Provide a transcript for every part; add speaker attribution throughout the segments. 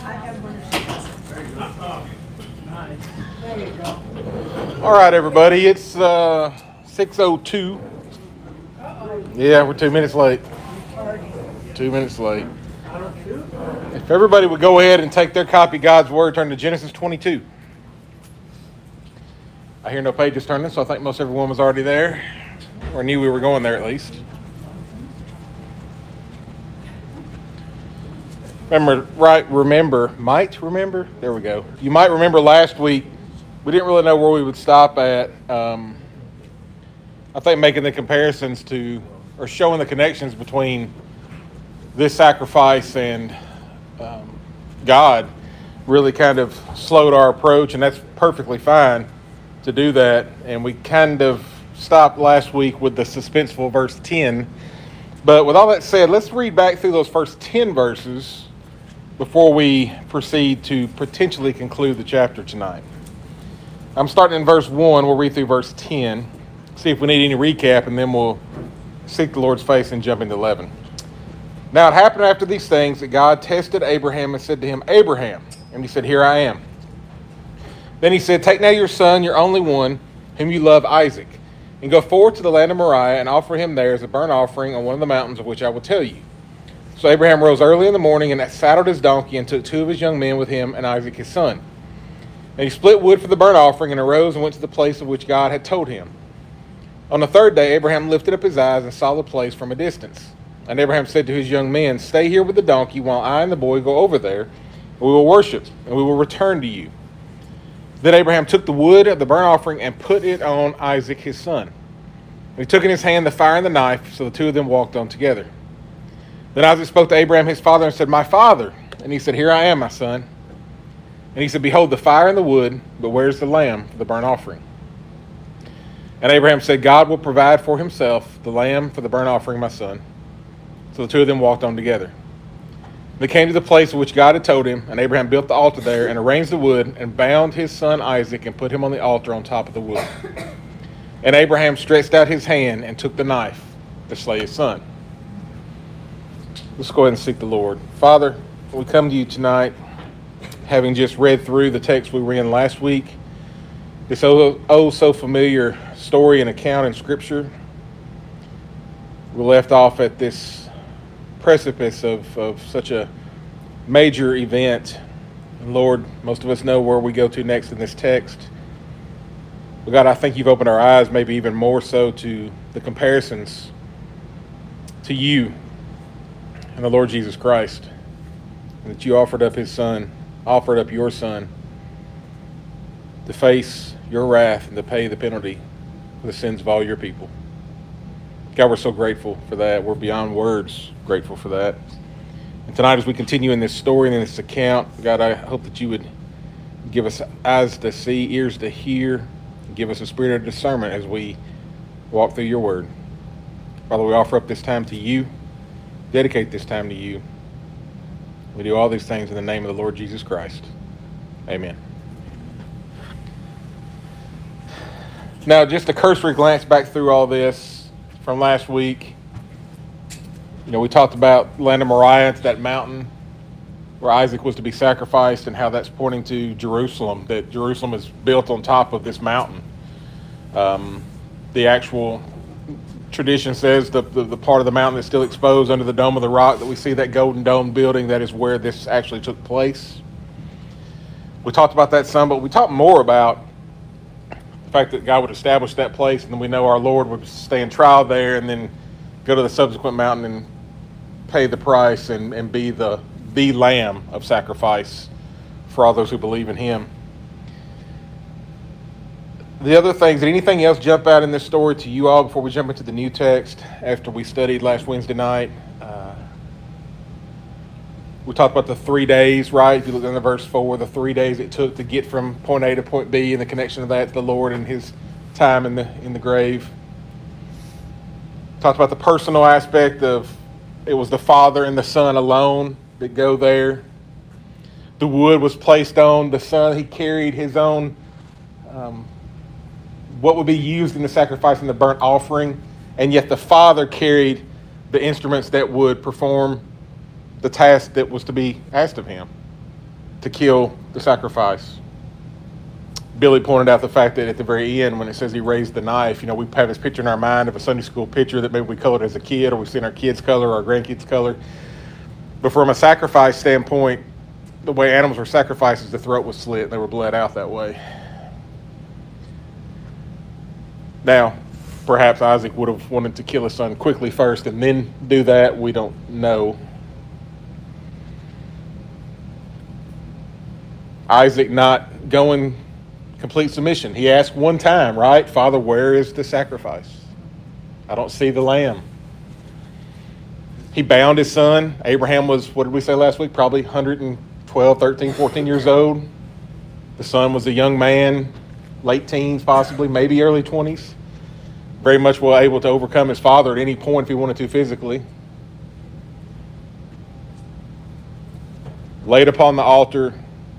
Speaker 1: All right, everybody. It's 6:02. Yeah, we're 2 minutes late. 2 minutes late. If everybody would go ahead and take their copy of God's Word, turn to Genesis 22. I hear no pages turning, so I think most everyone was already there, or knew we were going there at least. Remember? There we go. You might remember last week, we didn't really know where we would stop at. I think making the comparisons to, or showing the connections between this sacrifice and God really kind of slowed our approach, and that's perfectly fine to do that. And we kind of stopped last week with the suspenseful verse 10. But with all that said, let's read back through those first 10 verses before we proceed to potentially conclude the chapter tonight. I'm starting in verse 1. We'll read through verse 10, see if we need any recap, and then we'll seek the Lord's face and jump into 11. Now it happened after these things that God tested Abraham and said to him, "Abraham." And he said, "Here I am." Then he said, "Take now your son, your only one, whom you love, Isaac, and go forward to the land of Moriah and offer him there as a burnt offering on one of the mountains of which I will tell you." So Abraham rose early in the morning and saddled his donkey and took two of his young men with him and Isaac his son. And he split wood for the burnt offering and arose and went to the place of which God had told him. On the third day, Abraham lifted up his eyes and saw the place from a distance. And Abraham said to his young men, "Stay here with the donkey while I and the boy go over there, and we will worship, and we will return to you." Then Abraham took the wood of the burnt offering and put it on Isaac his son. And he took in his hand the fire and the knife, so the two of them walked on together. Then Isaac spoke to Abraham his father and said, "My father." And he said, "Here I am, my son." And he said, "Behold, the fire and the wood, but where's the lamb for the burnt offering?" And Abraham said, "God will provide for himself the lamb for the burnt offering, my son." So the two of them walked on together. They came to the place of which God had told him, and Abraham built the altar there and arranged the wood and bound his son Isaac and put him on the altar on top of the wood. And Abraham stretched out his hand and took the knife to slay his son. Let's go ahead and seek the Lord. Father, we come to you tonight, having just read through the text we were in last week. This so familiar story and account in Scripture. We left off at this precipice of such a major event. And Lord, most of us know where we go to next in this text. But God, I think you've opened our eyes, maybe even more so, to the comparisons to you and the Lord Jesus Christ. And that you offered up your son, to face your wrath and to pay the penalty for the sins of all your people. God, we're so grateful for that. We're beyond words grateful for that. And tonight, as we continue in this story and in this account, God, I hope that you would give us eyes to see, ears to hear, and give us a spirit of discernment as we walk through your word. Father, we offer up this time to you, dedicate this time to you. We do all these things in the name of the Lord Jesus Christ. Amen. Now, just a cursory glance back through all this from last week. You know, we talked about land of Moriah, it's that mountain where Isaac was to be sacrificed, and how that's pointing to Jerusalem, that Jerusalem is built on top of this mountain. The actual tradition says the part of the mountain that's still exposed under the dome of the rock, that we see that golden dome building, that is where this actually took place. We talked about that some, but we talked more about the fact that God would establish that place, and then we know our Lord would stand trial there and then go to the subsequent mountain and pay the price and be the lamb of sacrifice for all those who believe in him. The other things, did anything else jump out in this story to you all before we jump into the new text after we studied last Wednesday night? We talked about the 3 days, right? If you look into verse 4, the 3 days it took to get from point A to point B, and the connection of that to the Lord and his time in the grave. Talked about the personal aspect of it was the father and the son alone that go there. The wood was placed on the son. He carried his own, what would be used in the sacrifice and the burnt offering, and yet the father carried the instruments that would perform the task that was to be asked of him. to kill the sacrifice. Billy pointed out the fact that at the very end, when it says he raised the knife, we have this picture in our mind of a Sunday school picture that maybe we colored as a kid, or we've seen our kids color or our grandkids color. But from a sacrifice standpoint, the way animals were sacrificed, the throat was slit and they were bled out that way. Now, perhaps Isaac would have wanted to kill his son quickly first and then do that. We don't know. Isaac not going complete submission. He asked one time, right? Father, where is the sacrifice? I don't see the lamb. He bound his son. Abraham was, what did we say last week? Probably 112, 13, 14 years old. The son was a young man, late teens possibly, maybe early 20s. Very much well able to overcome his father at any point if he wanted to physically. Laid upon the altar,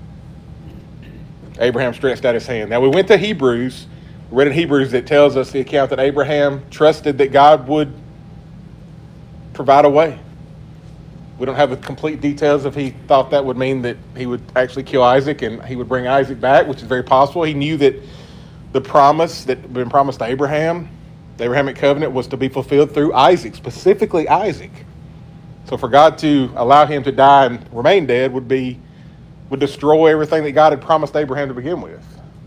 Speaker 1: Abraham stretched out his hand. Now we went to Hebrews. We read in Hebrews that tells us the account that Abraham trusted that God would provide a way. We don't have the complete details if he thought that would mean that he would actually kill Isaac and he would bring Isaac back, which is very possible. He knew that the promise that had been promised to Abraham, the Abrahamic covenant, was to be fulfilled through Isaac, specifically Isaac. So for God to allow him to die and remain dead would destroy everything that God had promised Abraham to begin with.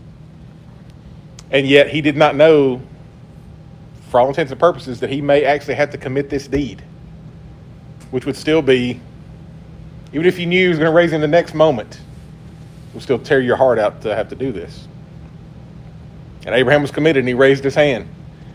Speaker 1: And yet he did not know, for all intents and purposes, that he may actually have to commit this deed, which would still be, even if you knew he was going to raise him the next moment, it would still tear your heart out to have to do this. And Abraham was committed and he raised his hand.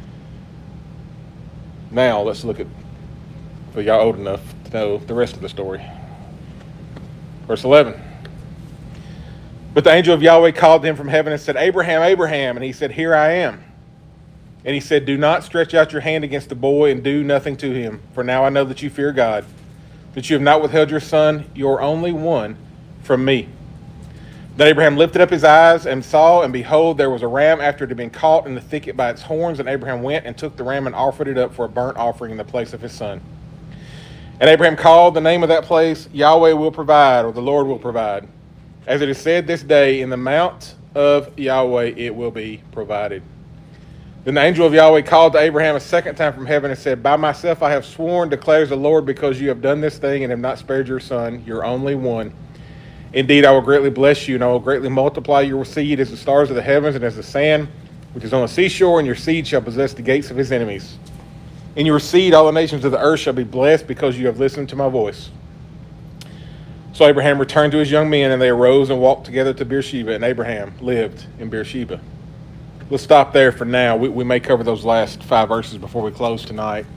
Speaker 1: Now let's look at, for y'all old enough to know the rest of the story. Verse 11. But the angel of Yahweh called to him from heaven and said, Abraham, Abraham. And he said, Here I am. And he said, Do not stretch out your hand against the boy and do nothing to him. For now I know that you fear God, that you have not withheld your son, your only one, from me. Then Abraham lifted up his eyes and saw, and behold, there was a ram after it had been caught in the thicket by its horns. And Abraham went and took the ram and offered it up for a burnt offering in the place of his son. And Abraham called the name of that place, Yahweh will provide, or the Lord will provide. As it is said this day, in the mount of Yahweh it will be provided. Then the angel of Yahweh called to Abraham a second time from heaven and said, By myself I have sworn, declares the Lord, because you have done this thing and have not spared your son, your only one. Indeed, I will greatly bless you, and I will greatly multiply your seed as the stars of the heavens and as the sand which is on the seashore, and your seed shall possess the gates of his enemies. In your seed all the nations of the earth shall be blessed, because you have listened to my voice. So Abraham returned to his young men, and they arose and walked together to Beersheba, and Abraham lived in Beersheba. We'll stop there for now. We may cover those last 5 verses before we close tonight.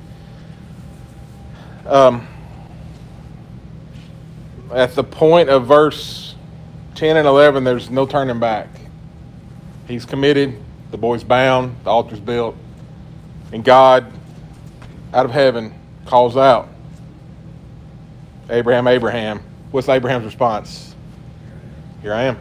Speaker 1: At the point of verse 10 and 11, there's no turning back. He's committed, the boy's bound, the altar's built, and God, out of heaven, calls out, Abraham, Abraham. What's Abraham's response? Here I am.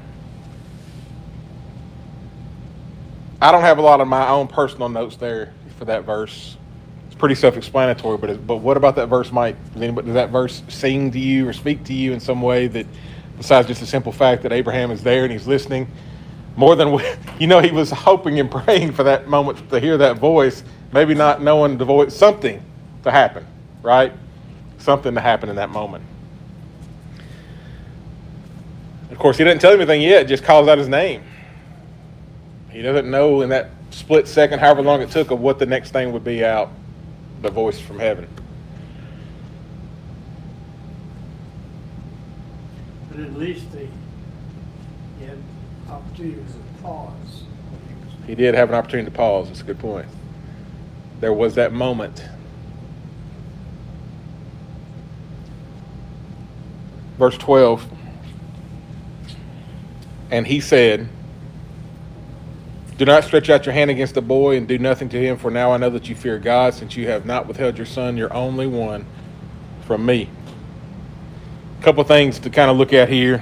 Speaker 1: I don't have a lot of my own personal notes there for that verse. It's pretty self-explanatory, but what about that verse, Mike? Does that verse sing to you or speak to you in some way that, besides just the simple fact that Abraham is there and he's listening? More than, he was hoping and praying for that moment to hear that voice, maybe not knowing the voice, something to happen, right? Something to happen in that moment. Of course, he didn't tell him anything yet, just calls out his name. He doesn't know in that split second, however long it took, of what the next thing would be out, the voice from heaven.
Speaker 2: But at least he had opportunity to pause.
Speaker 1: He did have an opportunity to pause. That's a good point. There was that moment. Verse 12. And he said, Do not stretch out your hand against the boy and do nothing to him, for now I know that you fear God, since you have not withheld your son, your only one, from me. A couple things to kind of look at here.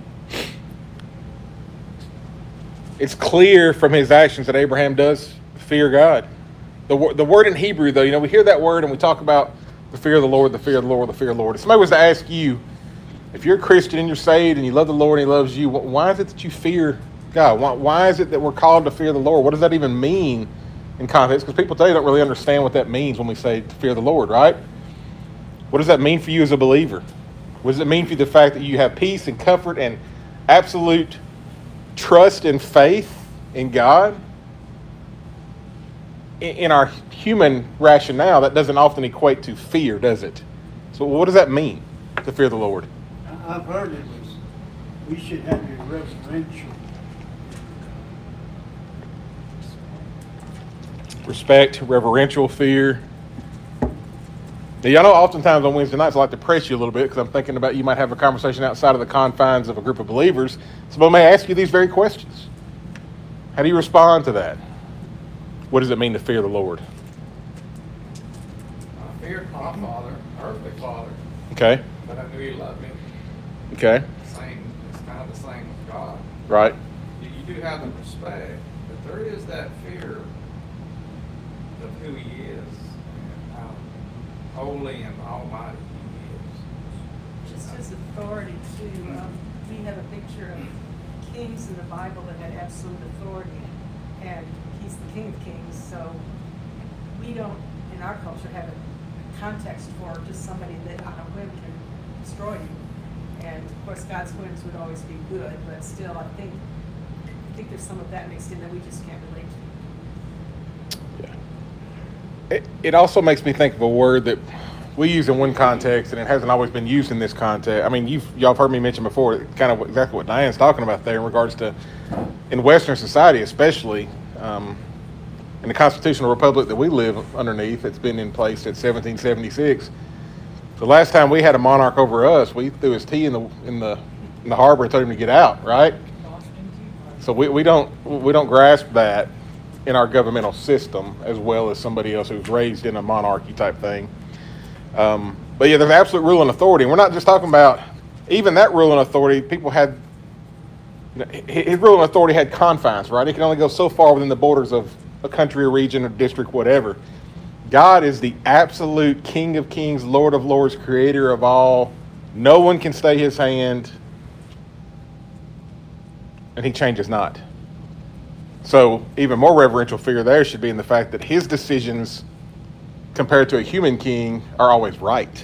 Speaker 1: It's clear from his actions that Abraham does fear God. The word in Hebrew, though, we hear that word and we talk about the fear of the Lord, the fear of the Lord, the fear of the Lord. If somebody was to ask you, If you're a Christian and you're saved and you love the Lord and He loves you, why is it that you fear God? Why is it that we're called to fear the Lord? What does that even mean in context? Because people today don't really understand what that means when we say to fear the Lord, right? What does that mean for you as a believer? What does it mean for you, the fact that you have peace and comfort and absolute trust and faith in God? In our human rationale, that doesn't often equate to fear, does it? So what does that mean, to fear the Lord?
Speaker 2: I've heard it was, we should have a reverential.
Speaker 1: Respect, reverential fear. Now, y'all know oftentimes on Wednesday nights I like to press you a little bit because I'm thinking about you might have a conversation outside of the confines of a group of believers. So I may ask you these very questions. How do you respond to that? What does it mean to fear the Lord?
Speaker 3: I feared my father, earthly father,
Speaker 1: Okay.
Speaker 3: but I knew he loved me.
Speaker 1: Okay.
Speaker 3: Same, it's kind of the same with God.
Speaker 1: Right.
Speaker 3: You do have the respect, but there is that fear of who he is and how holy and almighty he is.
Speaker 4: Just his authority too. We have a picture of kings in the Bible that had absolute authority, and he's the King of Kings. So we don't, in our culture, have a context for just somebody that on a whim can destroy you. And of course, God's whims would always be good, but still, I think there's some of that mixed in that we just can't relate to.
Speaker 1: Yeah. It also makes me think of a word that we use in one context, and it hasn't always been used in this context. I mean, y'all have heard me mention before, kind of exactly what Diane's talking about there in regards to, in Western society especially, in the constitutional republic that we live underneath, it's been in place since 1776. The last time we had a monarch over us, we threw his tea in the harbor and told him to get out, right? So we don't grasp that in our governmental system as well as somebody else who's raised in a monarchy type thing. But yeah, there's absolute rule and authority. And we're not just talking about even that rule and authority. People had, his rule and authority had confines, right? It can only go so far within the borders of a country or region or district, whatever. God is the absolute King of Kings, Lord of Lords, creator of all. No one can stay his hand, and he changes not. So even more reverential fear there should be in the fact that his decisions compared to a human king are always right.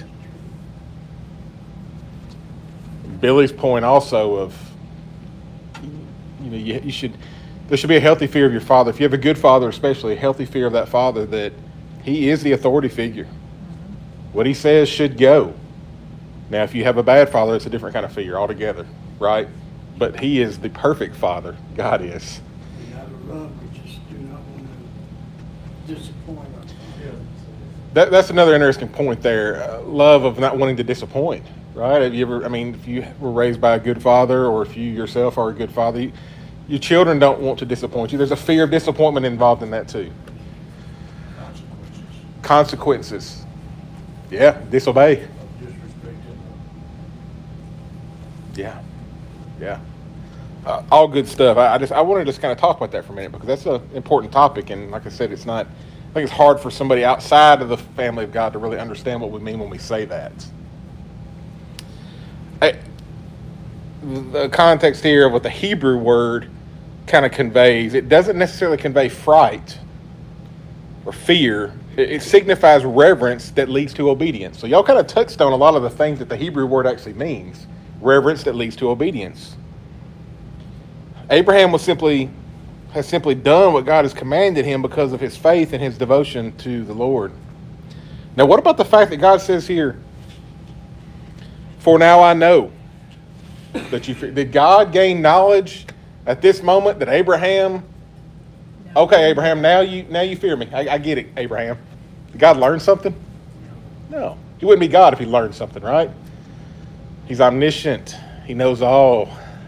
Speaker 1: Billy's point also of, there should be a healthy fear of your father. If you have a good father, especially a healthy fear of that father, that he is the authority figure. What he says should go. Now, if you have a bad father, it's a different kind of fear altogether, right? But he is the perfect father. God is.
Speaker 2: We gotta love, we just do not want to disappoint our father.
Speaker 1: That's another interesting point there. Love of not wanting to disappoint, right? Have you ever, if you were raised by a good father, or if you yourself are a good father, your children don't want to disappoint you. There's a fear of disappointment involved in that too. Consequences. Yeah, disobey. Yeah. All good stuff. I want to just kind of talk about that for a minute because that's an important topic, and like I said, I think it's hard for somebody outside of the family of God to really understand what we mean when we say that. The context here of what the Hebrew word kind of conveys, it doesn't necessarily convey fright or fear. It signifies reverence that leads to obedience. So y'all kind of touched on a lot of the things that the Hebrew word actually means. Reverence that leads to obedience. Abraham has simply done what God has commanded him because of his faith and his devotion to the Lord. Now, what about the fact that God says here, "For now I know that you fear." Did God gain knowledge at this moment that Abraham? Okay, Abraham, now you fear me. I get it, Abraham. Did God learn something? No. He wouldn't be God if he learned something, right? He's omniscient. He knows all.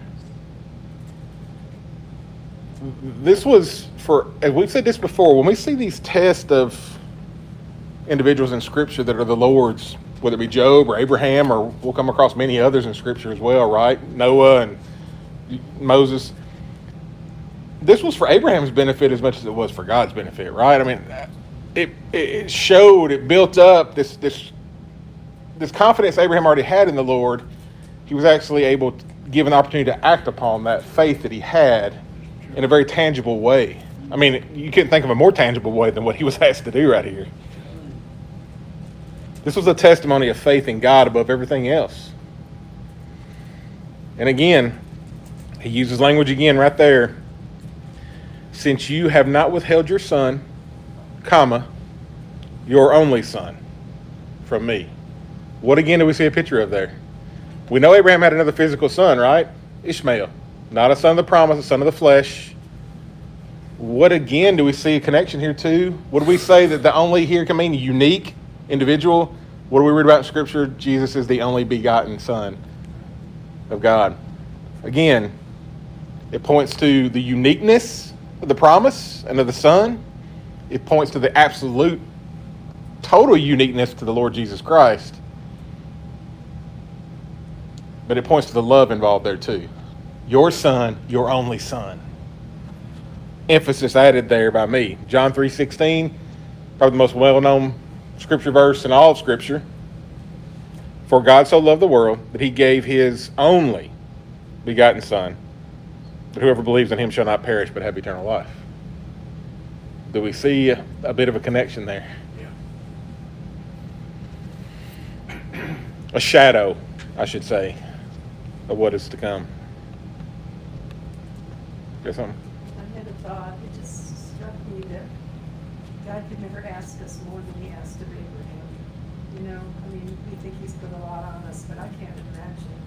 Speaker 1: This was as we've said this before, when we see these tests of individuals in Scripture that are the Lord's, whether it be Job or Abraham, or we'll come across many others in Scripture as well, right? Noah and Moses. This was for Abraham's benefit as much as it was for God's benefit, right? It showed, it built up this confidence Abraham already had in the Lord, he was actually able to give an opportunity to act upon that faith that he had in a very tangible way. I mean, you couldn't think of a more tangible way than what he was asked to do right here. This was a testimony of faith in God above everything else. And again, he uses language again right there. Since you have not withheld your son, comma, your only son, from me. What again do we see a picture of there? We know Abraham had another physical son, right? Ishmael. Not a son of the promise, a son of the flesh. What again do we see a connection here to? What do we say that the only here can mean unique, individual? What do we read about in Scripture? Jesus is the only begotten Son of God. Again, it points to the uniqueness of the promise and of the Son. It points to the absolute, total uniqueness to the Lord Jesus Christ. But it points to the love involved there too. Your Son, your only Son. Emphasis added there by me. John 3:16, probably the most well-known Scripture verse in all of Scripture. For God so loved the world that he gave his only begotten Son, that whoever believes in him shall not perish but have eternal life. Do we see a bit of a connection there?
Speaker 2: Yeah.
Speaker 1: A shadow, I should say, of what is to come. Got something?
Speaker 4: I had a thought, it just struck me that God could never ask us more than he asked of Abraham. You know, I mean, we think he's put a lot on us, but I can't imagine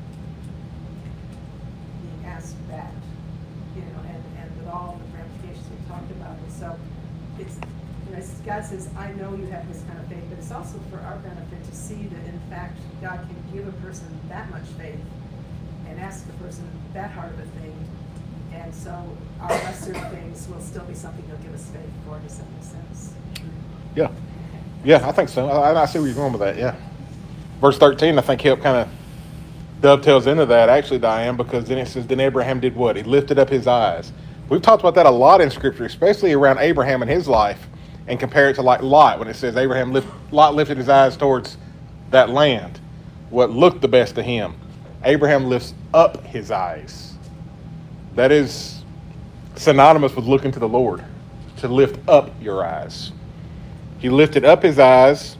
Speaker 4: being asked that, you know, and with all the ramifications we talked about. And so it's, you know, God says, I know you have this kind of faith, but it's also for our benefit to see that, in fact, God can give a person that much faith and ask a person that hard of a thing. And so our lesser things will still be something he'll give us faith for. Does that make sense?
Speaker 1: Yeah. Yeah, I think so. I see where you're going with that, yeah. Verse 13, I think, help kind of dovetails into that, actually, Diane, because then it says, then Abraham did what? He lifted up his eyes. We've talked about that a lot in Scripture, especially around Abraham and his life, and compare it to like Lot, when it says Lot lifted his eyes towards that land, what looked the best to him. Abraham lifts up his eyes. That is synonymous with looking to the Lord, to lift up your eyes. He lifted up his eyes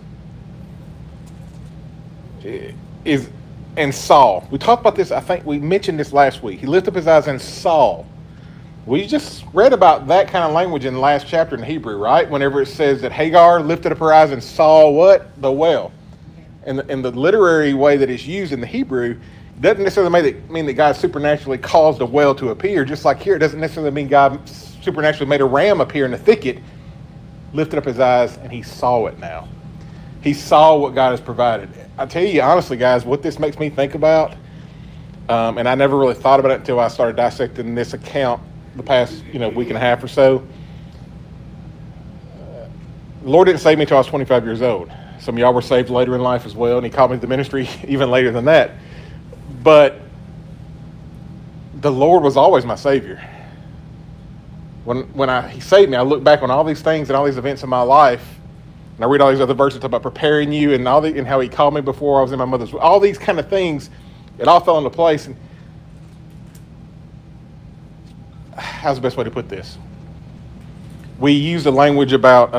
Speaker 1: and saw. We talked about this, I think we mentioned this last week. He lifted up his eyes and saw. We just read about that kind of language in the last chapter in Hebrew, right? Whenever it says that Hagar lifted up her eyes and saw what? The well. And the literary way that it's used in the Hebrew doesn't necessarily mean that God supernaturally caused a well to appear. Just like here, it doesn't necessarily mean God supernaturally made a ram appear in the thicket, lifted up his eyes, and he saw it now. He saw what God has provided. I tell you, honestly, guys, what this makes me think about, and I never really thought about it until I started dissecting this account the past week and a half or so. The Lord didn't save me until I was 25 years old. Some of y'all were saved later in life as well, and he called me to the ministry even later than that. But the Lord was always my Savior. When he saved me, I look back on all these things and all these events in my life, and I read all these other verses about preparing you and and how he called me before I was in my mother's. All these kind of things, it all fell into place. And how's the best way to put this? We use the language about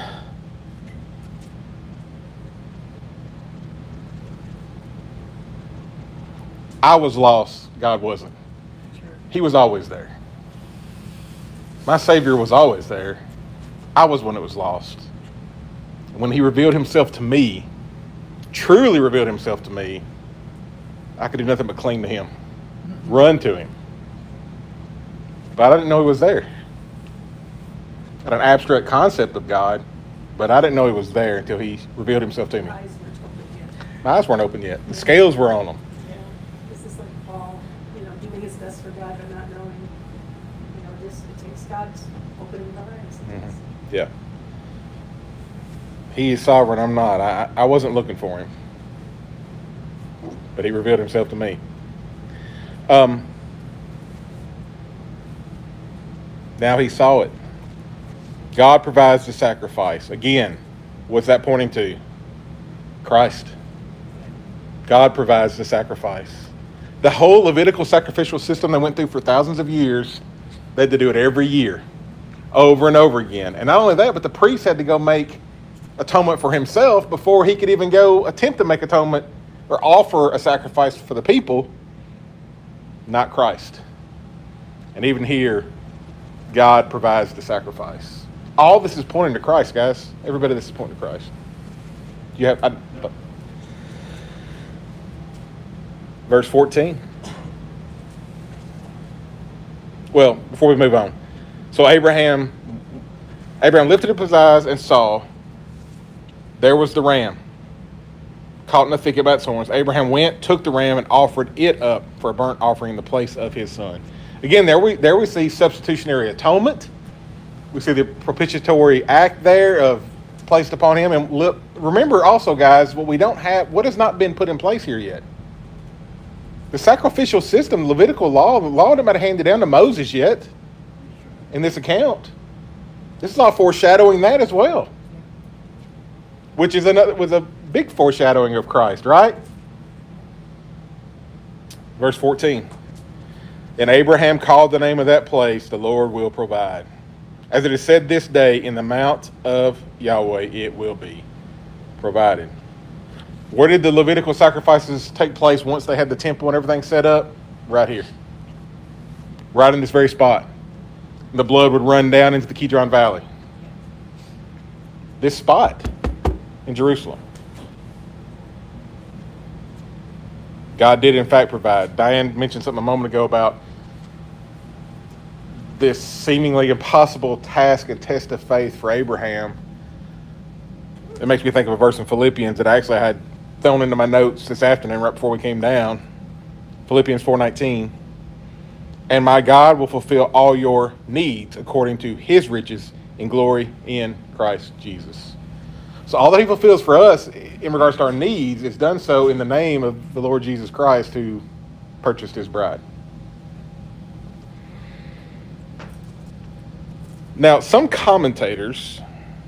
Speaker 1: I was lost, God wasn't. He was always there. My Savior was always there. I was one that was lost. When he revealed himself to me, truly revealed himself to me, I could do nothing but cling to him, run to him. But I didn't know he was there. I had an abstract concept of God, but I didn't know he was there until he revealed himself to me. My eyes weren't open yet. The scales were on them.
Speaker 4: Yeah, this is like Paul, doing his best for God, but not knowing, it takes God's opening the eyes.
Speaker 1: Mm-hmm. Yeah. He is sovereign, I'm not. I wasn't looking for him. But he revealed himself to me. Now he saw it. God provides the sacrifice. Again, what's that pointing to? Christ. God provides the sacrifice. The whole Levitical sacrificial system they went through for thousands of years, they had to do it every year, over and over again. And not only that, but the priest had to go make atonement for himself before he could even go attempt to make atonement or offer a sacrifice for the people, not Christ. And even here, God provides the sacrifice. All this is pointing to Christ, guys. Everybody, this is pointing to Christ. You have verse 14. Well, before we move on. So Abraham lifted up his eyes and saw there was the ram caught in the thicket by its horns. Abraham went, took the ram, and offered it up for a burnt offering in the place of his son. Again, there we see substitutionary atonement. We see the propitiatory act there of placed upon him. And look, remember also, guys, what has not been put in place here yet. The sacrificial system, Levitical law, the law had not handed down to Moses yet in this account. This is all foreshadowing that as well, which was a big foreshadowing of Christ, right? Verse 14. And Abraham called the name of that place, the Lord will provide. As it is said this day, in the mount of Yahweh it will be provided. Where did the Levitical sacrifices take place once they had the temple and everything set up? Right here. Right in this very spot. The blood would run down into the Kidron Valley. This spot in Jerusalem. God did in fact provide. Diane mentioned something a moment ago about this seemingly impossible task and test of faith for Abraham. It makes me think of a verse in Philippians that I actually had thrown into my notes this afternoon right before we came down. Philippians 4:19. And my God will fulfill all your needs according to his riches in glory in Christ Jesus. So all that he fulfills for us in regards to our needs is done so in the name of the Lord Jesus Christ who purchased his bride. Now, some commentators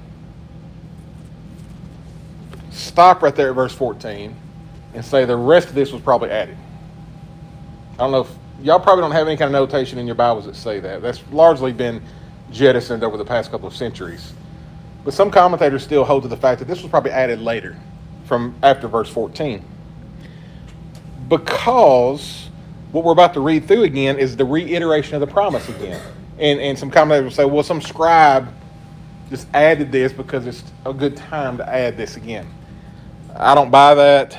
Speaker 1: stop right there at verse 14 and say the rest of this was probably added. I don't know if y'all probably don't have any kind of notation in your Bibles that say that. That's largely been jettisoned over the past couple of centuries. But some commentators still hold to the fact that this was probably added later, from after verse 14. Because what we're about to read through again is the reiteration of the promise again. And some commentators will say, well, some scribe just added this because it's a good time to add this again. I don't buy that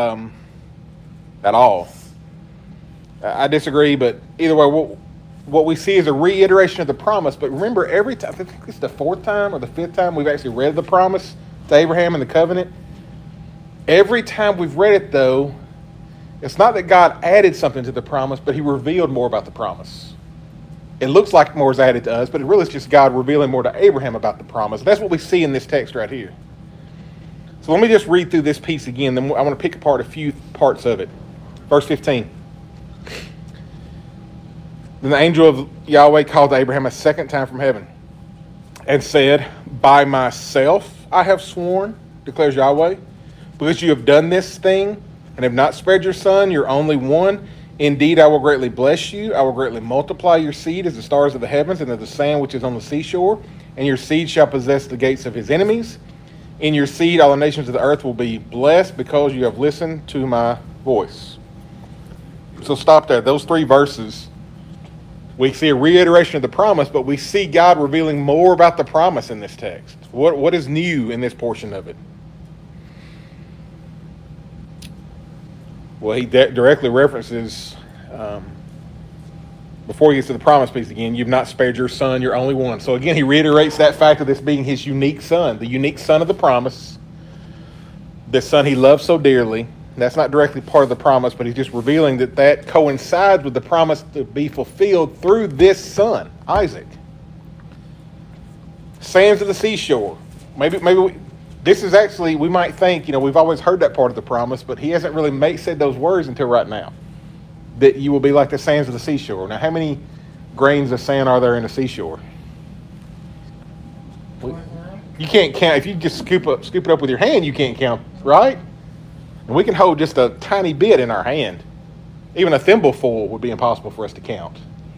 Speaker 1: at all. I disagree, but either way, what we see is a reiteration of the promise. But remember, every time, I think it's the fourth time or the fifth time we've actually read the promise to Abraham and the covenant. Every time we've read it, though, it's not that God added something to the promise, but he revealed more about the promise. It looks like more is added to us, but it really is just God revealing more to Abraham about the promise. That's what we see in this text right here. So let me just read through this piece again. Then I want to pick apart a few parts of it. Verse 15. Then the angel of Yahweh called to Abraham a second time from heaven and said, by myself I have sworn, declares Yahweh, because you have done this thing and have not spared your son, your only one. Indeed, I will greatly bless you. I will greatly multiply your seed as the stars of the heavens and as the sand which is on the seashore. And your seed shall possess the gates of his enemies. In your seed, all the nations of the earth will be blessed because you have listened to my voice. So stop there. Those three verses, we see a reiteration of the promise, but we see God revealing more about the promise in this text. What is new in this portion of it? Well, he directly references, before he gets to the promise piece again, you've not spared your son, your only one. So again, he reiterates that fact of this being his unique son, the unique son of the promise, the son he loves so dearly. That's not directly part of the promise, but he's just revealing that coincides with the promise to be fulfilled through this son, Isaac. Sands of the seashore. This is actually, we might think, we've always heard that part of the promise, but he hasn't really said those words until right now. That you will be like the sands of the seashore. Now, how many grains of sand are there in the seashore? You can't count. If you just scoop it up with your hand, you can't count, right? And we can hold just a tiny bit in our hand. Even a thimbleful would be impossible for us to count.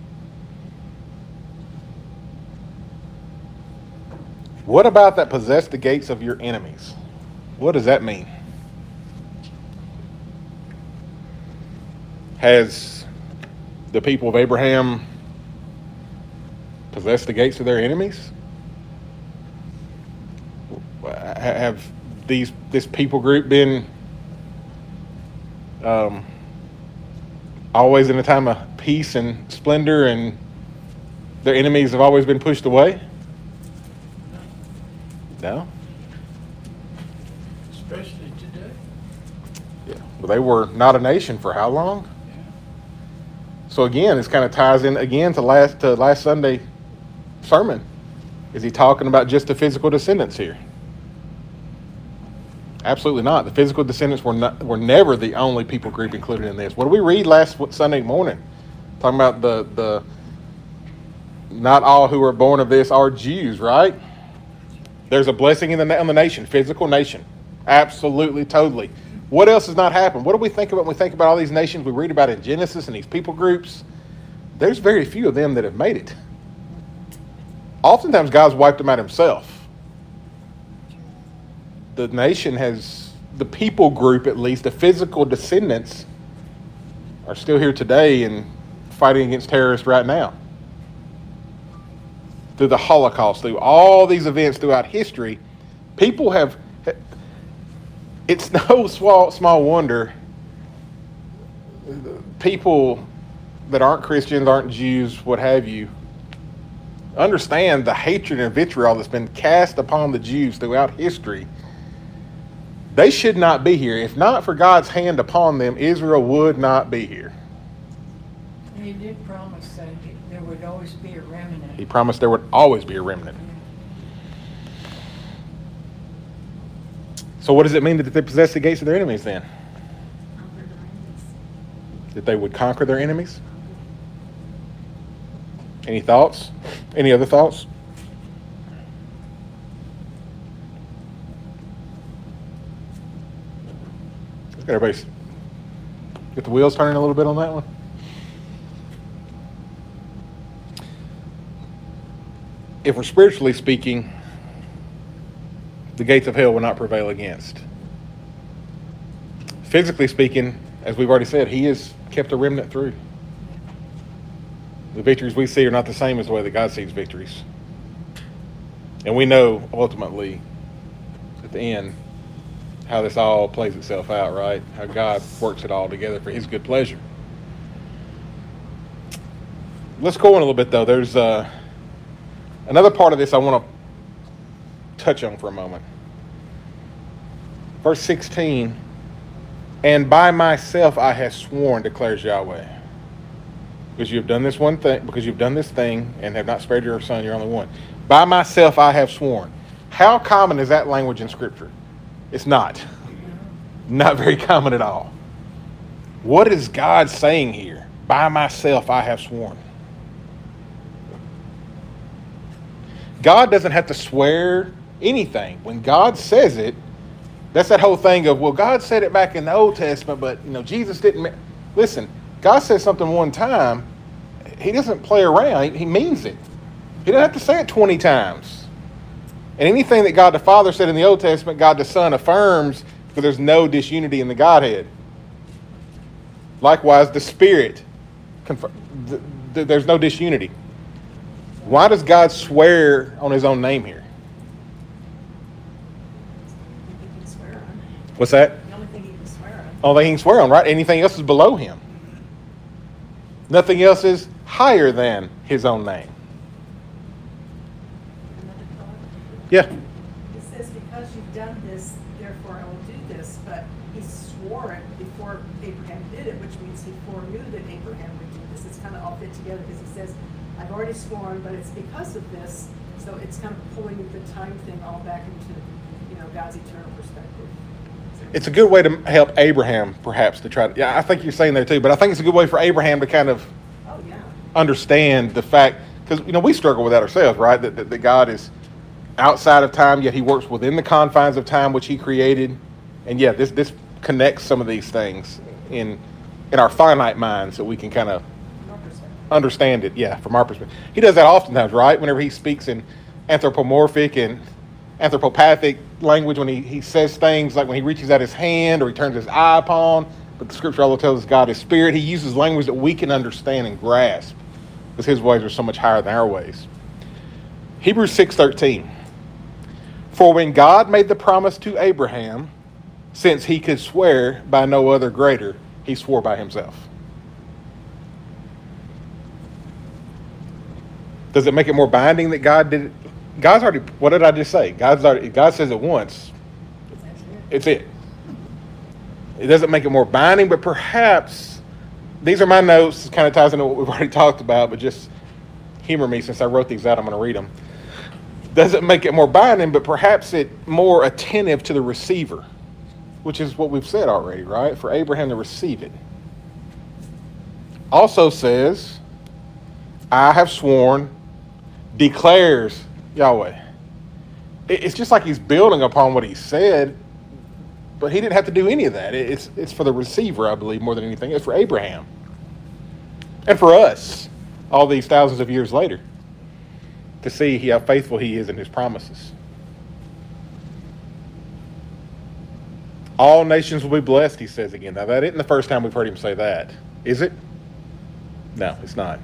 Speaker 1: What about that possess the gates of your enemies? What does that mean? Has the people of Abraham possessed the gates of their enemies? Have this people group been always in a time of peace and splendor, and their enemies have always been pushed away? No.
Speaker 2: Especially today.
Speaker 1: Yeah. Well, they were not a nation for how long? So again, this kind of ties in again to last Sunday sermon. Is he talking about just the physical descendants here? Absolutely not. The physical descendants were never the only people group included in this. What did we read last Sunday morning? Talking about the not all who are born of this are Jews, right? There's a blessing on the nation, physical nation. Absolutely, totally. What else has not happened? What do we think about when we think about all these nations we read about in Genesis and these people groups? There's very few of them that have made it. Oftentimes, God's wiped them out himself. The nation has, the people group at least, the physical descendants are still here today and fighting against terrorists right now. Through the Holocaust, through all these events throughout history, people have, it's no small wonder people that aren't Christians, aren't Jews, what have you, understand the hatred and vitriol that's been cast upon the Jews throughout history. They should not be here. If not for God's hand upon them, Israel would not be here.
Speaker 5: He did promise that there would always be a remnant.
Speaker 1: He promised there would always be a remnant. So what does it mean that they possess the gates of their enemies then? That they would conquer their enemies? Any thoughts? Any other thoughts? Everybody get the wheels turning a little bit on that one. If we're spiritually speaking, the gates of hell will not prevail against. Physically speaking, as we've already said, he has kept a remnant through. The victories we see are not the same as the way that God sees victories. And we know ultimately at the end how this all plays itself out, right? How God works it all together for his good pleasure. Let's go on a little bit, though. There's another part of this I want to touch on for a moment. Verse 16, and by myself I have sworn, declares Yahweh. Because you have done this one thing, because you've done this thing and have not spared your son, your only one. By myself I have sworn. How common is that language in Scripture? It's not. Not very common at all. What is God saying here? By myself I have sworn. God doesn't have to swear anything. When God says it, that's that whole thing of, well, God said it back in the Old Testament, but Jesus didn't. Listen, God says something one time, he doesn't play around. He means it. He doesn't have to say it 20 times. And anything that God the Father said in the Old Testament, God the Son affirms, because there's no disunity in the Godhead. Likewise, the Spirit, there's no disunity. Why does God swear on his own name here?
Speaker 4: He can swear on.
Speaker 1: What's that?
Speaker 4: The only thing he can swear on.
Speaker 1: Only thing he can swear on, right? Anything else is below him. Nothing else is higher than his own name.
Speaker 4: Another thought?
Speaker 1: Yeah.
Speaker 4: It says, because you've done this, therefore I will do this. But he swore it before Abraham did it, which means he foreknew that Abraham would do this. It's kind of all fit together because he says, I've already sworn, but it's because of this. So it's kind of pulling the time thing all back into, God's eternal perspective.
Speaker 1: It's a good way to help Abraham, perhaps, to try to... Yeah, I think you're saying there too, but I think it's a good way for Abraham to kind of understand the fact, because, we struggle with that ourselves, right? That God is outside of time, yet he works within the confines of time which he created. And yeah, this connects some of these things in in our finite minds that we can kind of
Speaker 4: From our perspective.
Speaker 1: understand it, yeah, from our perspective. He does that oftentimes, right? Whenever he speaks in anthropomorphic and anthropopathic language, when he says things like when he reaches out his hand or he turns his eye upon, but the scripture also tells us God is spirit, he uses language that we can understand and grasp because his ways are so much higher than our ways. Hebrews 6:13. For when God made the promise to Abraham, since he could swear by no other greater, he swore by himself. Does it make it more binding that God did it? God's already, what did I just say? God says it once.
Speaker 5: That's it.
Speaker 1: It's it. It doesn't make it more binding, but perhaps, these are my notes, it kind of ties into what we've already talked about, but just humor me since I wrote these out, I'm going to read them. Doesn't make it more binding, but perhaps it more attentive to the receiver, which is what we've said already, right? For Abraham to receive it. Also says, I have sworn, declares Yahweh. It's just like he's building upon what he said, but he didn't have to do any of that. It's for the receiver, I believe, more than anything. It's for Abraham. And for us, all these thousands of years later, to see how faithful he is in his promises. All nations will be blessed, he says again. Now, that isn't the first time we've heard him say that, is it? No, it's not.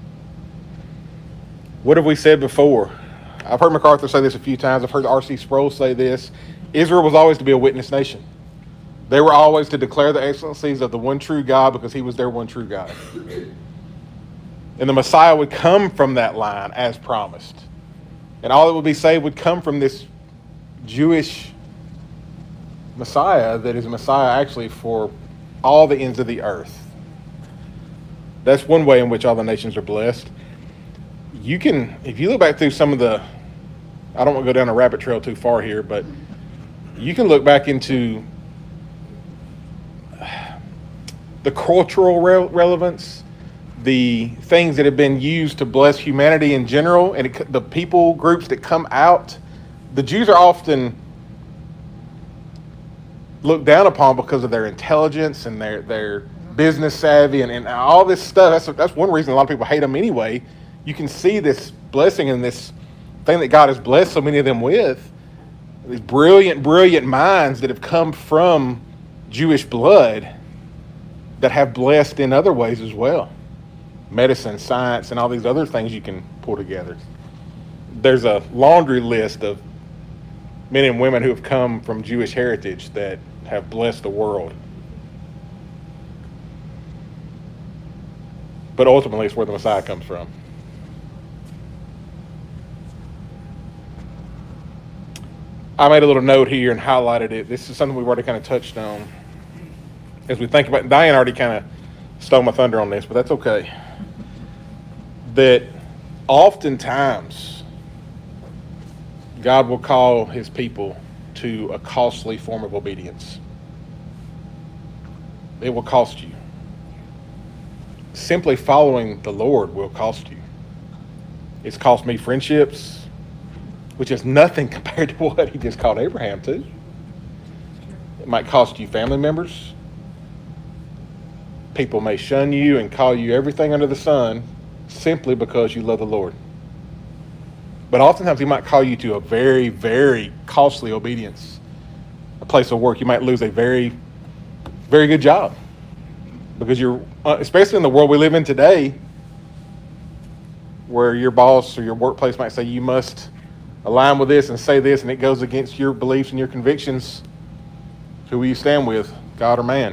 Speaker 1: What have we said before? I've heard MacArthur say this a few times. I've heard R.C. Sproul say this. Israel was always to be a witness nation. They were always to declare the excellencies of the one true God because he was their one true God. And the Messiah would come from that line as promised. And all that would be saved would come from this Jewish Messiah that is a Messiah actually for all the ends of the earth. That's one way in which all the nations are blessed. You can, if you look back through some of the, I don't want to go down a rabbit trail too far here, but you can look back into the cultural relevance, the things that have been used to bless humanity in general, and the people groups that come out. The Jews are often looked down upon because of their intelligence and their business savvy and all this stuff. That's one reason a lot of people hate them anyway. You can see this blessing and this thing that God has blessed so many of them with. These brilliant, brilliant minds that have come from Jewish blood that have blessed in other ways as well. Medicine, science, and all these other things you can pull together. There's a laundry list of men and women who have come from Jewish heritage that have blessed the world. But ultimately, it's where the Messiah comes from. I made a little note here and highlighted it. This is something we've already kind of touched on. As we think about, Diane already kind of stole my thunder on this, but that's okay. That oftentimes God will call his people to a costly form of obedience. It will cost you. Simply following the Lord will cost you. It's cost me friendships, which is nothing compared to what he just called Abraham to. It might cost you family members. People may shun you and call you everything under the sun simply because you love the Lord. But oftentimes he might call you to a very, very costly obedience. A place of work. You might lose a very, very good job. Because you're, especially in the world we live in today, where your boss or your workplace might say you must align with this and say this, and it goes against your beliefs and your convictions. Who will you stand with, God or man?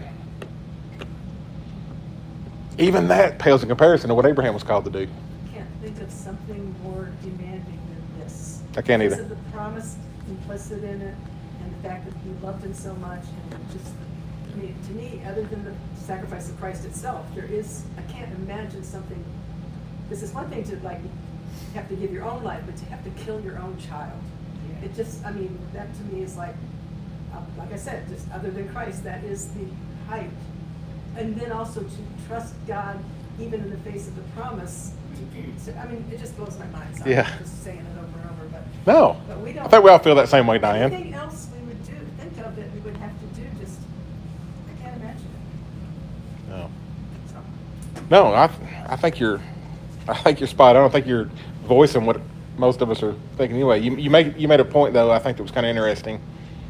Speaker 1: Even that pales in comparison to what Abraham was called to do.
Speaker 4: I can't think of something more demanding than this.
Speaker 1: I can't either.
Speaker 4: Because of the promise implicit in it, and the fact that he loved him so much, and just, I mean, to me, other than the sacrifice of Christ itself, I can't imagine something. This is one thing to have to give your own life, but to have to kill your own child.
Speaker 5: Yeah.
Speaker 4: It just, I mean, that to me is like I said, just other than Christ, that is the height. And then also to trust God, even in the face of the promise. I mean, it just blows my mind. So
Speaker 1: Yeah.
Speaker 4: I'm just saying it over and over.
Speaker 1: No.
Speaker 4: But we don't.
Speaker 1: I think we all feel that same way, Diane.
Speaker 4: Anything else we would think of that we would have to do, just, I can't imagine it.
Speaker 1: No. No, I think you're spot on. I think you're voicing what most of us are thinking anyway. You made a point though. I think that was kind of interesting.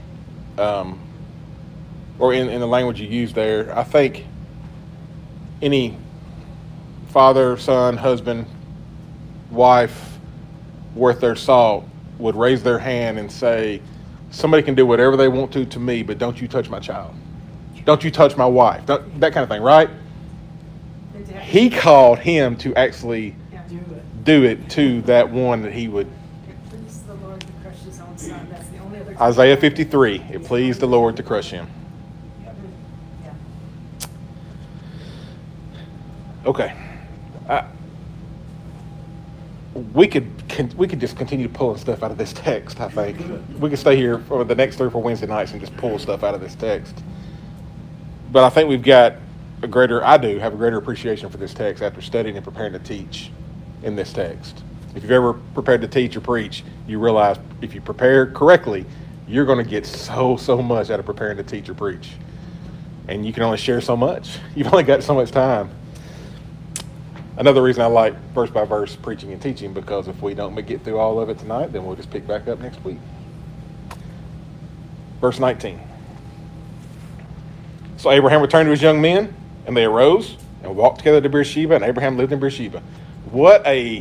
Speaker 1: Or in the language you used there, I think any father, son, husband, wife worth their salt would raise their hand and say, somebody can do whatever they want to me, but don't you touch my child. Don't you touch my wife. That kind of thing, right? He called him to actually do it to that one that he would.
Speaker 4: It pleased the Lord to crush his own son. That's the only other.
Speaker 1: Isaiah 53, it pleased the Lord to crush him.
Speaker 4: Yeah.
Speaker 1: Okay. We could just continue pulling stuff out of this text, I think. We could stay here for the next 3 or 4 Wednesday nights and just pull stuff out of this text. But I think I do have a greater appreciation for this text after studying and preparing to teach in this text. If you've ever prepared to teach or preach, you realize if you prepare correctly, you're going to get so much out of preparing to teach or preach. And you can only share so much. You've only got so much time. Another reason I like verse by verse preaching and teaching, because if we don't get through all of it tonight, then we'll just pick back up next week. Verse 19. So Abraham returned to his young men, and they arose and walked together to Beersheba, and Abraham lived in Beersheba. What a,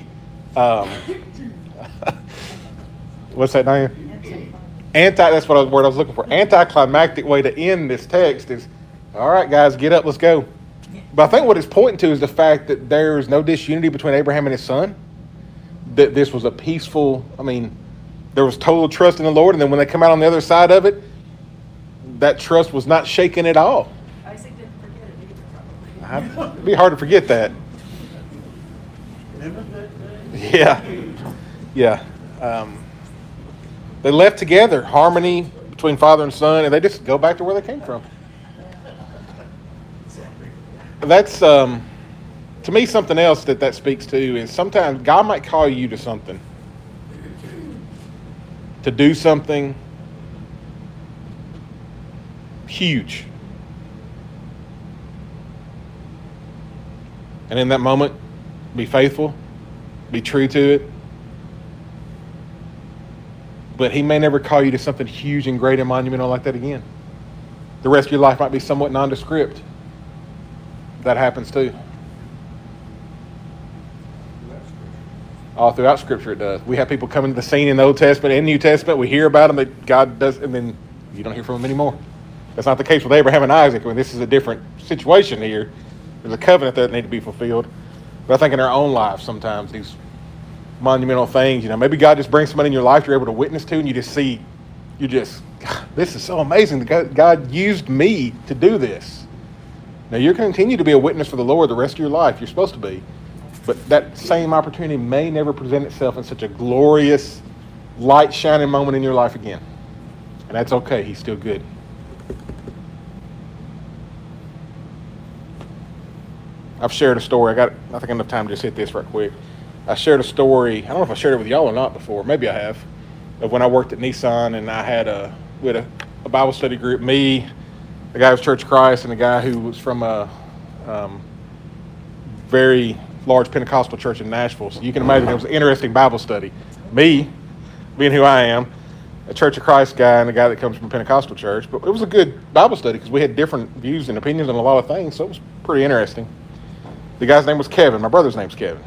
Speaker 1: what's that name? That's what word I was looking for. Anticlimactic way to end this text is, all right, guys, get up, let's go. But I think what it's pointing to is the fact that there is no disunity between Abraham and his son. That this was a peaceful, there was total trust in the Lord. And then when they come out on the other side of it, that trust was not shaken at all.
Speaker 4: Isaac didn't forget it either, probably.
Speaker 1: It'd be hard to forget that. Yeah. They left together, harmony between father and son, and they just go back to where they came from. That's, to me, something else that speaks to is sometimes God might call you to something, to do something huge. And in that moment, be faithful, be true to it. But he may never call you to something huge and great and monumental like that again. The rest of your life might be somewhat nondescript. That happens too. All throughout Scripture it does. We have people coming to the scene in the Old Testament and New Testament. We hear about them that God does, and then you don't hear from them anymore. That's not the case with Abraham and Isaac. This is a different situation here. There's a covenant that needs to be fulfilled. But I think in our own lives sometimes these monumental things, maybe God just brings somebody in your life you're able to witness to, and you just see, God, this is so amazing that God used me to do this. Now, you're going to continue to be a witness for the Lord the rest of your life. You're supposed to be. But that same opportunity may never present itself in such a glorious, light shining moment in your life again. And that's okay. He's still good. I've shared a story. I think enough time to just hit this right quick. I shared a story. I don't know if I shared it with y'all or not before. Maybe I have. Of when I worked at Nissan, and we had a Bible study group. Me, the guy who was Church of Christ, and a guy who was from a very large Pentecostal church in Nashville. So you can imagine it was an interesting Bible study. Me, being who I am, a Church of Christ guy, and a guy that comes from a Pentecostal church. But it was a good Bible study because we had different views and opinions on a lot of things, so it was pretty interesting. The guy's name was Kevin. My brother's name's Kevin.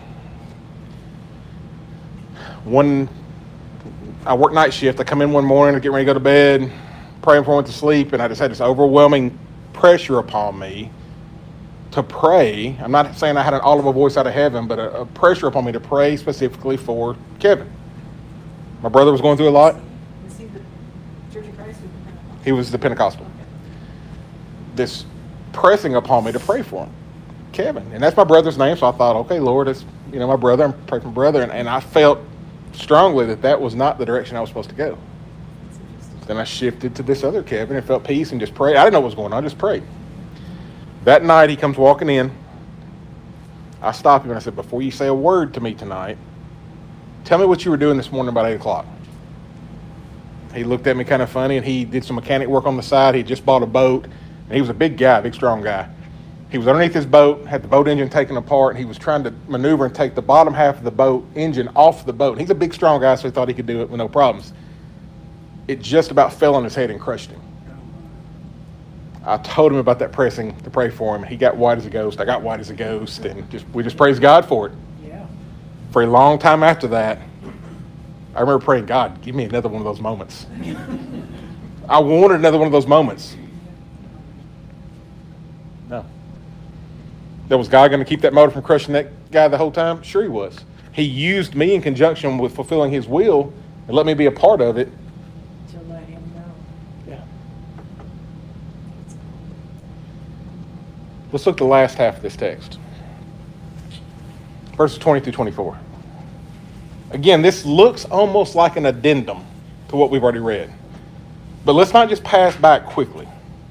Speaker 1: I work night shift. I come in one morning to get ready to go to bed, praying before I went to sleep, and I just had this overwhelming pressure upon me to pray. I'm not saying I had an audible voice out of heaven, but a pressure upon me to pray specifically for Kevin. My brother was going through a lot.
Speaker 4: Was he the Church of Christ or the Pentecostal?
Speaker 1: He was the Pentecostal. This pressing upon me to pray for him, Kevin. And that's my brother's name, so I thought, okay, Lord, it's my brother. I'm praying for my brother. And I felt strongly that was not the direction I was supposed to go. Then I shifted to this other Kevin and felt peace and just prayed. I didn't know what was going on. I just prayed. That night, he comes walking in. I stopped him and I said, before you say a word to me tonight, tell me what you were doing this morning about 8 o'clock. He looked at me kind of funny, and he did some mechanic work on the side. He had just bought a boat, and he was a big guy, big strong guy. He was underneath his boat, had the boat engine taken apart, and he was trying to maneuver and take the bottom half of the boat engine off the boat. He's a big, strong guy, so he thought he could do it with no problems. It just about fell on his head and crushed him. I told him about that pressing to pray for him. He got white as a ghost. I got white as a ghost, and we just praised God for it.
Speaker 5: Yeah.
Speaker 1: For a long time after that, I remember praying, God, give me another one of those moments. I wanted another one of those moments. No. Was God going to keep that motor from crushing that guy the whole time? Sure he was. He used me in conjunction with fulfilling his will and let me be a part of it.
Speaker 5: To let him know.
Speaker 1: Yeah. Let's look at the last half of this text. Verses 20 through 24. Again, this looks almost like an addendum to what we've already read. But let's not just pass by it quickly.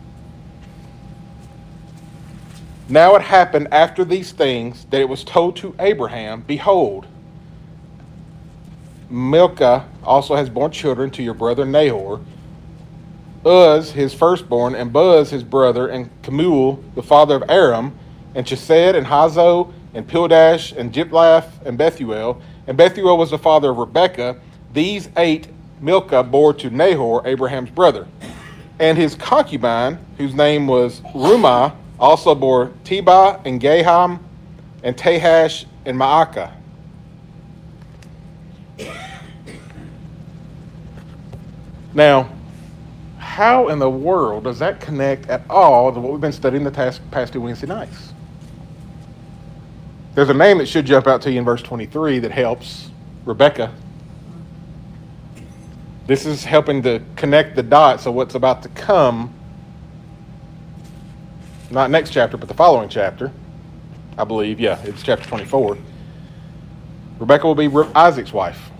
Speaker 1: Now it happened after these things that it was told to Abraham, behold, Milcah also has borne children to your brother Nahor, Uz his firstborn, and Buz his brother, and Kemuel the father of Aram, and Chesed, and Hazo, and Pildash, and Jiblath, and Bethuel. And Bethuel was the father of Rebekah. These 8 Milcah bore to Nahor, Abraham's brother. And his concubine, whose name was Rumah, also bore Tebah, and Gaham, and Tahash, and Maacah. Now, how in the world does that connect at all to what we've been studying the past 2 Wednesday nights? There's a name that should jump out to you in verse 23 that helps, Rebekah. This is helping to connect the dots of what's about to come. Not next chapter, but the following chapter. I believe, yeah, it's chapter 24. Rebekah will be Isaac's wife.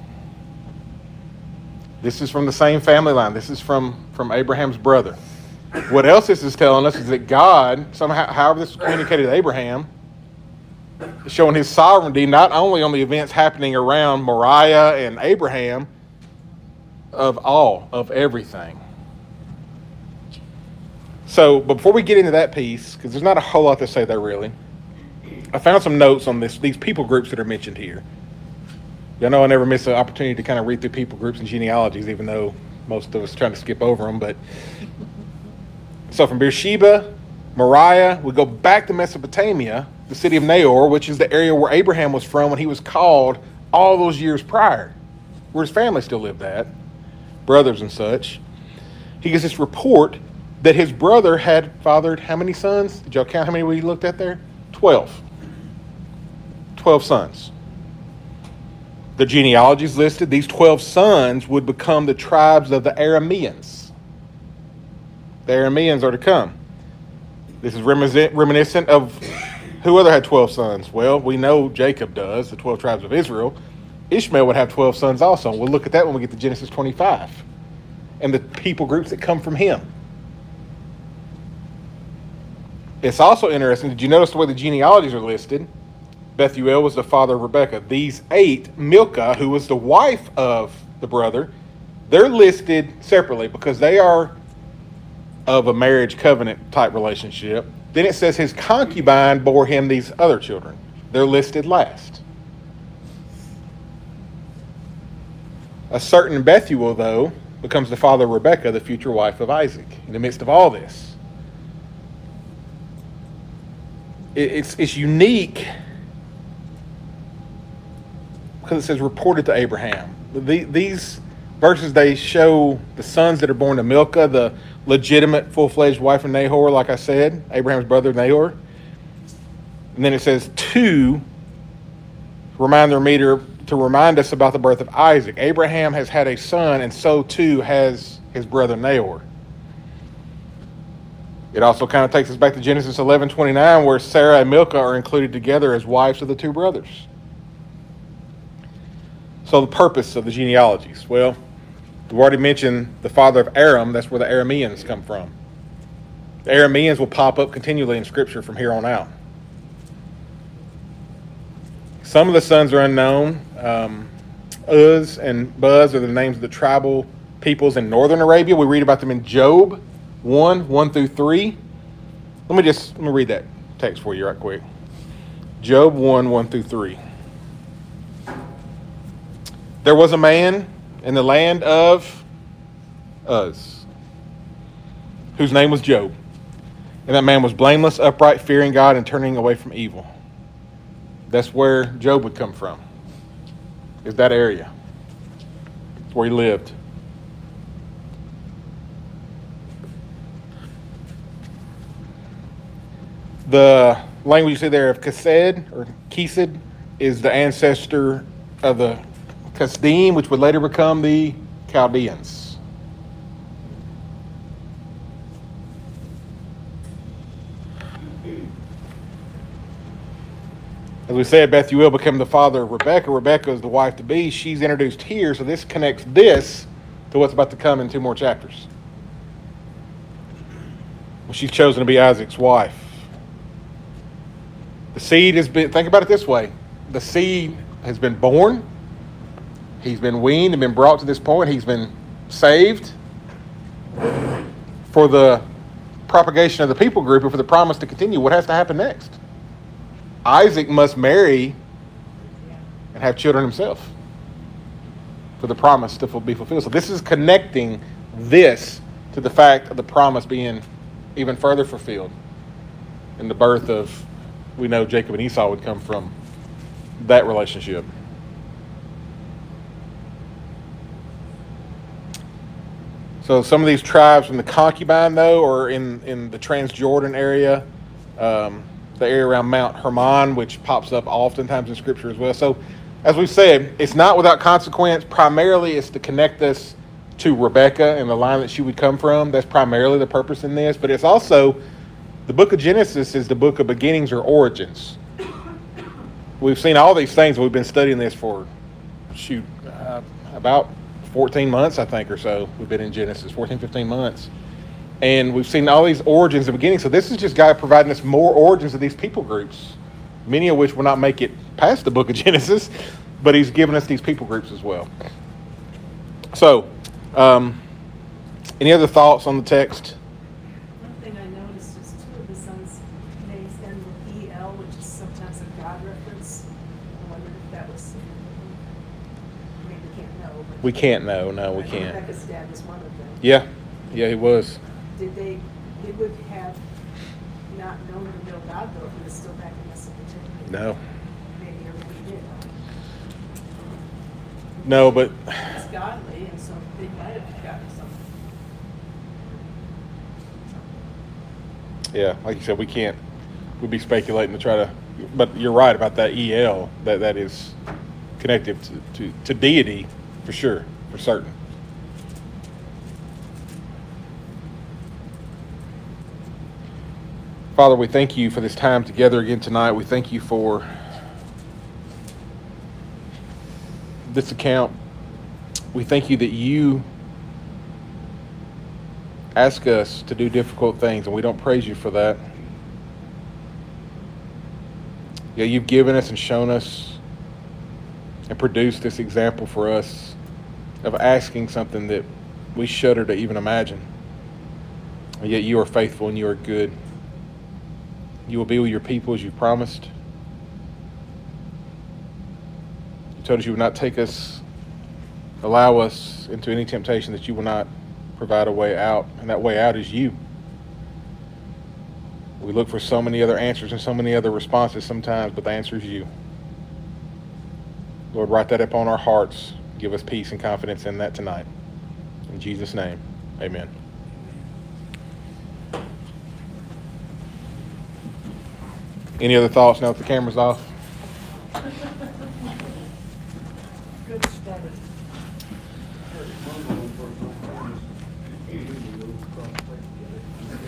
Speaker 1: This is from the same family line. This is from Abraham's brother. What else this is telling us is that God, somehow, however this was communicated to Abraham, is showing his sovereignty not only on the events happening around Moriah and Abraham, of everything. So, but before we get into that piece, because there's not a whole lot to say there really, I found some notes on these people groups that are mentioned here. Y'all know I never miss an opportunity to kind of read through people groups and genealogies, even though most of us trying to skip over them. But so from Beersheba, Moriah, we go back to Mesopotamia, the city of Nahor, which is the area where Abraham was from when he was called all those years prior, where his family still lived at, brothers and such. He gets this report that his brother had fathered how many sons? Did y'all count how many we looked at there? 12. 12 sons. The genealogies listed, these 12 sons would become the tribes of the Arameans. The Arameans are to come. This is reminiscent of who other had 12 sons? Well, we know Jacob does, the 12 tribes of Israel. Ishmael would have 12 sons also. We'll look at that when we get to Genesis 25 and the people groups that come from him. It's also interesting, did you notice the way the genealogies are listed? Bethuel was the father of Rebekah. These 8, Milcah, who was the wife of the brother, they're listed separately because they are of a marriage covenant type relationship. Then it says his concubine bore him these other children. They're listed last. A certain Bethuel, though, becomes the father of Rebekah, the future wife of Isaac, in the midst of all this. It's unique because it says reported to Abraham. These verses, they show the sons that are born to Milcah, the legitimate full-fledged wife of Nahor, like I said, Abraham's brother Nahor. And then it says to remind the reader, to remind us about the birth of Isaac. Abraham has had a son, and so too has his brother Nahor. It also kind of takes us back to Genesis 11:29, where Sarah and Milcah are included together as wives of the 2 brothers. So the purpose of the genealogies. Well, we've already mentioned the father of Aram. That's where the Arameans come from. The Arameans will pop up continually in Scripture from here on out. Some of the sons are unknown. Uz and Buz are the names of the tribal peoples in northern Arabia. We read about them in Job 1:1-3. Let me read that. text for you right quick. Job 1, 1 through 3. There was a man in the land of Uz, whose name was Job. And that man was blameless, upright, fearing God, and turning away from evil. That's where Job would come from, is that area. It's where he lived. The language you see there of Kesed or Kesed is the ancestor of the Kasdim, which would later become the Chaldeans. As we said, Bethuel became the father of Rebekah. Rebekah is the wife to be. She's introduced here, so this connects this to what's about to come in 2 more chapters. Well, she's chosen to be Isaac's wife. The seed has been, think about it this way. The seed has been born. He's been weaned and been brought to this point. He's been saved for the propagation of the people group and for the promise to continue. What has to happen next? Isaac must marry and have children himself for the promise to be fulfilled. So this is connecting this to the fact of the promise being even further fulfilled in the birth of, we know Jacob and Esau would come from that relationship. So some of these tribes from the concubine, though, are in the Transjordan area, the area around Mount Hermon, which pops up oftentimes in Scripture as well. So, as we've said, it's not without consequence. Primarily, it's to connect us to Rebekah and the line that she would come from. That's primarily the purpose in this. But it's also, the book of Genesis is the book of beginnings or origins. We've seen all these things. We've been studying this for, about 14 months, I think, or so. We've been in Genesis, 14, 15 months. And we've seen all these origins and beginnings. So this is just God providing us more origins of these people groups, many of which will not make it past the book of Genesis, but he's given us these people groups as well. So, any other thoughts on the text?
Speaker 4: One thing I noticed is 2 of the sons' names end with EL, which is sometimes a God reference. I wondered if that was, I mean, we can't know. But
Speaker 1: We can't know. No, we
Speaker 4: I know
Speaker 1: can't.
Speaker 4: Rebecca's dad was one of them.
Speaker 1: Yeah, he was.
Speaker 4: They would have not known the real God, though, if he was still back in Mesopotamia.
Speaker 1: No.
Speaker 4: Maybe everybody did.
Speaker 1: No, but
Speaker 4: It's godly, and so they might have gotten something.
Speaker 1: yeah, like you said, we'd be speculating to try to, but you're right about that EL, that is connected to deity for sure, for certain. Father, we thank you for this time together again tonight. We thank you for this account. We thank you that you ask us to do difficult things, and we don't praise you for that. Yeah, you've given us and shown us and produced this example for us of asking something that we shudder to even imagine. And yet you are faithful and you are good. You will be with your people as you promised. You told us you would not allow us into any temptation, that you will not provide a way out. And that way out is you. We look for so many other answers and so many other responses sometimes, but the answer is you. Lord, write that upon our hearts. Give us peace and confidence in that tonight. In Jesus' name, amen. Any other thoughts now that the camera's off?
Speaker 5: Good study.